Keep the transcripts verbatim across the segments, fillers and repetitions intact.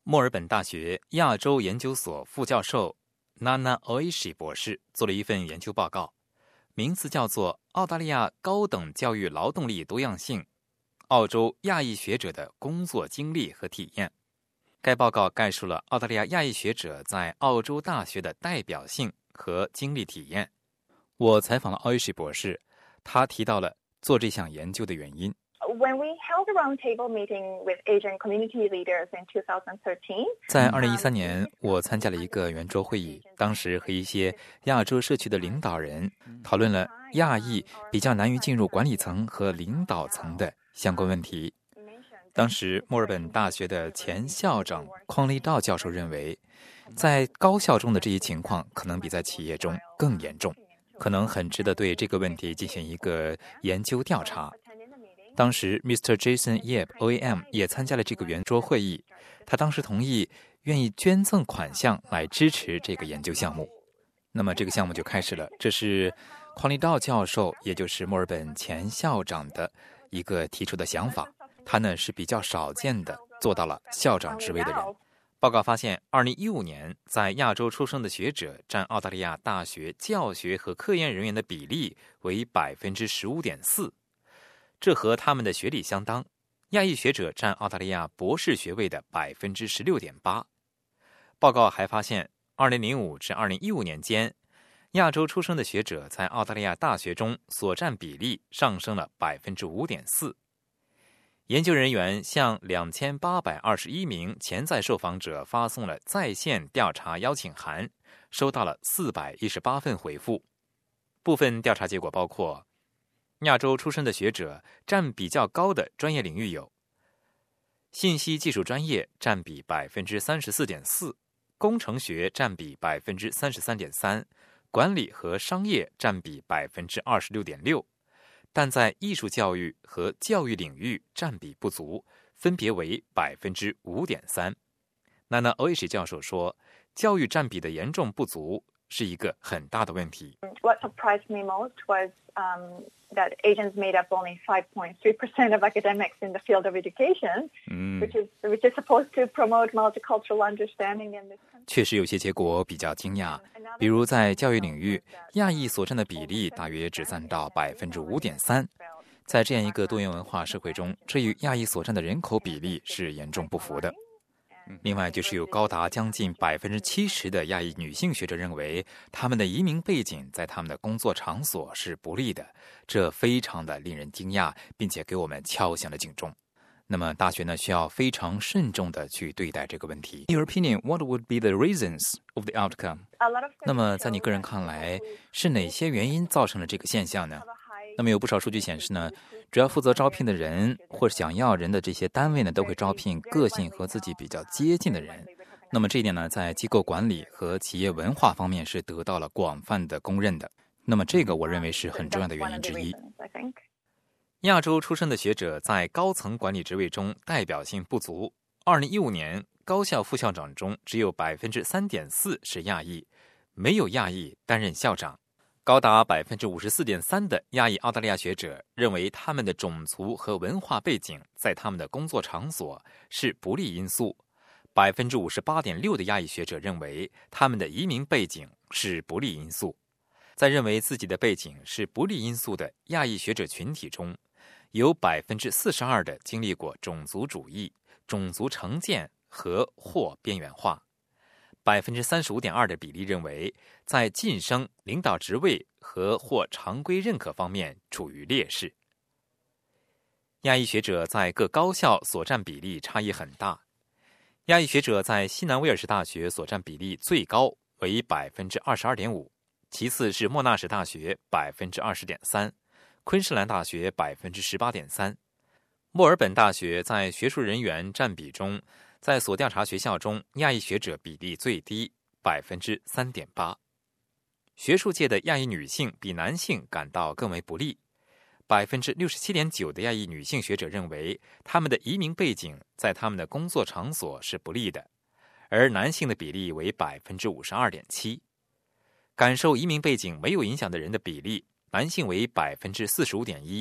墨尔本大学亚洲研究所副教授 Nana Oishi 博士做了一份研究报告，名字叫做《澳大利亚高等教育劳动力多样性：澳洲亚裔学者的工作经历和体验》。该报告概述了澳大利亚亚裔学者在澳洲大学的代表性和经历体验。我采访了 Oishi 博士，他提到了做这项研究的原因。 When we held a roundtable meeting with Asian community leaders in twenty thirteen, 在二零一三年，我参加了一个圆桌会议，当时和一些亚洲社区的领导人讨论了亚裔比较难于进入管理层和领导层的相关问题。当时，墨尔本大学的前校长匡利道教授认为，在高校中的这一情况可能比在企业中更严重，可能很值得对这个问题进行一个研究调查。当时 Mister Jason Yip O A M 也参加了这个圆桌会议，他当时同意愿意捐赠款项来支持这个研究项目。那么这个项目就开始了，这是匡利道教授，也就是墨尔本前校长的一个提出的想法，他呢是比较少见的做到了校长职位的人。报告发现，二零一五年在亚洲出生的学者占澳大利亚大学教学和科研人员的比例为 百分之十五点四，这和他们的学历相当。亚裔学者占澳大利亚博士学位的 百分之十六点八。 报告还发现，二零零五至二零一五年间，亚洲出生的学者在澳大利亚大学中所占比例上升了 百分之五点四。 研究人员向两千八百二十一名潜在受访者发送了在线调查邀请函，收到了四百一十八份回复。部分调查结果包括，亚洲出身的学者占比较高的专业领域有：信息技术专业占比 百分之三十四点四， 工程学占比 百分之三十三点三， 管理和商业占比 百分之二十六点六， 但在艺术教育和教育领域占比不足，分别为 百分之五点三。 Nana Oishi 教授说，教育占比的严重不足是一个很大的问题。 What surprised me most was um, that Asians made up only five point three percent of academics in the field of education, 嗯 which is which is supposed to promote multicultural understanding in this country. 确实有些结果比较惊讶，比如在教育领域，亚裔所占的比例大约只占到 百分之五点三。 在这样一个多元文化社会中，这与亚裔所占的人口比例是严重不符的。另外，就是有高达将近 百分之七十 的亚裔女性学者认为，他们的移民背景在他们的工作场所是不利的，这非常的令人惊讶，并且给我们敲响了警钟。那么大学呢，需要非常慎重的去对待这个问题。In your opinion, what would be the reasons of the outcome? A lot of 那么在你个人看来，是哪些原因造成了这个现象呢？那么有不少数据显示呢，主要负责招聘的人或者想要人的这些单位呢，都会招聘个性和自己比较接近的人。那么这一点呢，在机构管理和企业文化方面是得到了广泛的公认的。那么这个我认为是很重要的原因之一。亚洲出身的学者在高层管理职位中代表性不足。二零一五年，高校副校长中只有 百分之三点四 是亚裔，没有亚裔担任校长。高达 百分之五十四点三 的亚裔澳大利亚学者认为，他们的种族和文化背景在他们的工作场所是不利因素。 百分之五十八点六 的亚裔学者认为，他们的移民背景是不利因素。在认为自己的背景是不利因素的亚裔学者群体中，有 百分之四十二 的经历过种族主义、种族成见和或边缘化。百分之三十五点二 的比例认为，在晋升、领导职位和或常规认可方面处于劣势。亚裔学者在各高校所占比例差异很大。亚裔学者在西南威尔士大学所占比例最高，为 百分之二十二点五， 其次是莫纳什大学 百分之二十点三， 昆士兰大学 百分之十八点三。 墨尔本大学在学术人员占比中，在所调查学校中，亚裔学者比例最低 百分之三点八。 学术界的亚裔女性比男性感到更为不利。 百分之六十七点九 的亚裔女性学者认为，他们的移民背景在他们的工作场所是不利的，而男性的比例为 百分之五十二点七。 感受移民背景没有影响的人的比例，男性为 百分之四十五点一，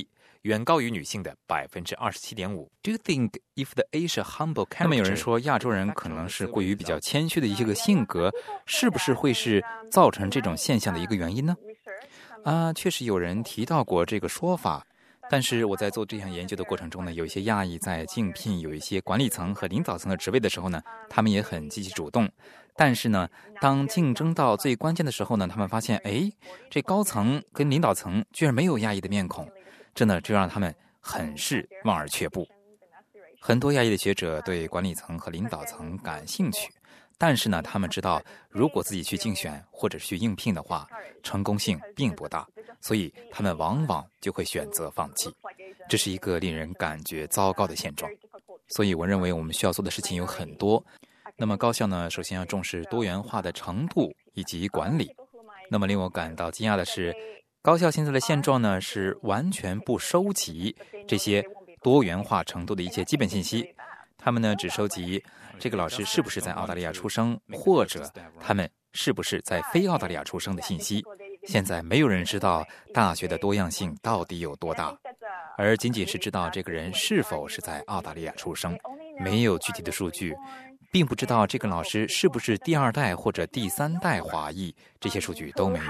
远高于女性的 百分之二十七点五。 Do you think if the Asia humble character， 那么有人说亚洲人可能是过于比较谦虚的一些个性格，是不是会是造成这种现象的一个原因呢？啊，确实有人提到过这个说法，但是我在做这项研究的过程中呢，有一些亚裔在竞聘有一些管理层和领导层的职位的时候呢，他们也很积极主动。但是呢，当竞争到最关键的时候呢，他们发现，哎，这高层跟领导层居然没有亚裔的面孔，这呢就让他们很是望而却步。很多亚裔的学者对管理层和领导层感兴趣，但是呢，他们知道如果自己去竞选或者是去应聘的话，成功性并不大，所以他们往往就会选择放弃。这是一个令人感觉糟糕的现状。所以我认为我们需要做的事情有很多。那么高校呢，首先要重视多元化的程度以及管理。那么令我感到惊讶的是，高校现在的现状呢，是完全不收集这些多元化程度的一些基本信息。他们呢只收集这个老师是不是在澳大利亚出生，或者他们是不是在非澳大利亚出生的信息。现在没有人知道大学的多样性到底有多大，而仅仅是知道这个人是否是在澳大利亚出生，没有具体的数据，并不知道这个老师是不是第二代或者第三代华裔，这些数据都没有。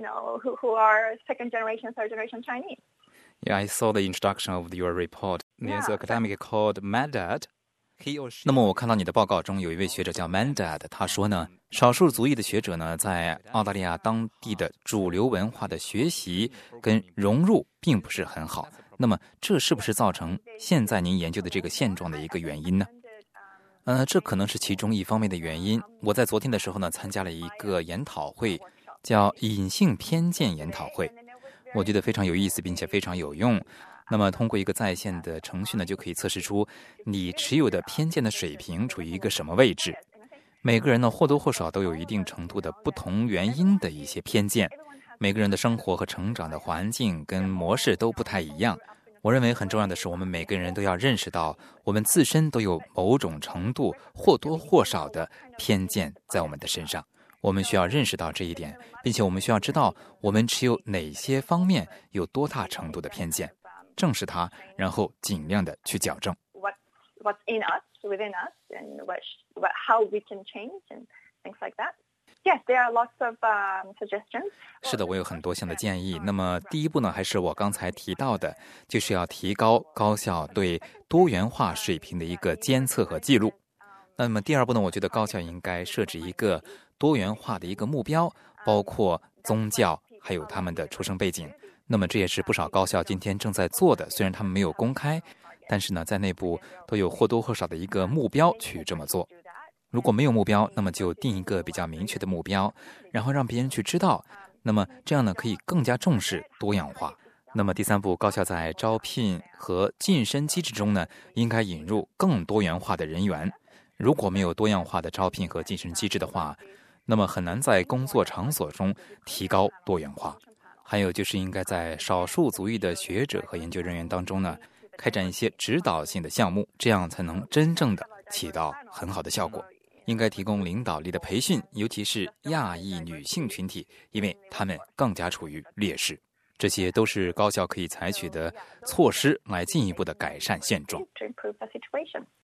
Yeah, I saw the introduction of your report. There's an academic called Mandad. 那么我看到你的报告中有一位学者叫 Mandad， 他说呢，少数族裔的学者呢，在澳大利亚当地的主流文化的学习跟融入并不是很好。那么这是不是造成现在您研究的这个现状的一个原因呢？呃，这可能是其中一方面的原因。我在昨天的时候呢，参加了一个研讨会，叫隐性偏见研讨会，我觉得非常有意思，并且非常有用。那么通过一个在线的程序呢，就可以测试出你持有的偏见的水平处于一个什么位置。每个人呢，或多或少都有一定程度的不同原因的一些偏见，每个人的生活和成长的环境跟模式都不太一样。我认为很重要的是，我们每个人都要认识到，我们自身都有某种程度或多或少的偏见在我们的身上。我们需要认识到这一点，并且我们需要知道我们持有哪些方面有多大程度的偏见，正视它，然后尽量的去矫正。 What's in us, within us, and what, what, how we can change and things like that. Yes, there are lots of um, suggestions. 是的，我有很多项的建议。那么第一步呢，还是我刚才提到的，就是要提高高校对多元化水平的一个监测和记录。那么第二步呢，我觉得高校应该设置一个多元化的一个目标，包括宗教还有他们的出生背景。那么这也是不少高校今天正在做的，虽然他们没有公开，但是呢，在内部都有或多或少的一个目标去这么做。如果没有目标，那么就定一个比较明确的目标，然后让别人去知道，那么这样呢，可以更加重视多样化。那么第三步，高校在招聘和晋升机制中呢，应该引入更多元化的人员。如果没有多样化的招聘和晋升机制的话，那么很难在工作场所中提高多元化。还有就是应该在少数族裔的学者和研究人员当中呢，开展一些指导性的项目，这样才能真正的起到很好的效果。应该提供领导力的培训，尤其是亚裔女性群体，因为她们更加处于劣势。这些都是高校可以采取的措施，来进一步的改善现状。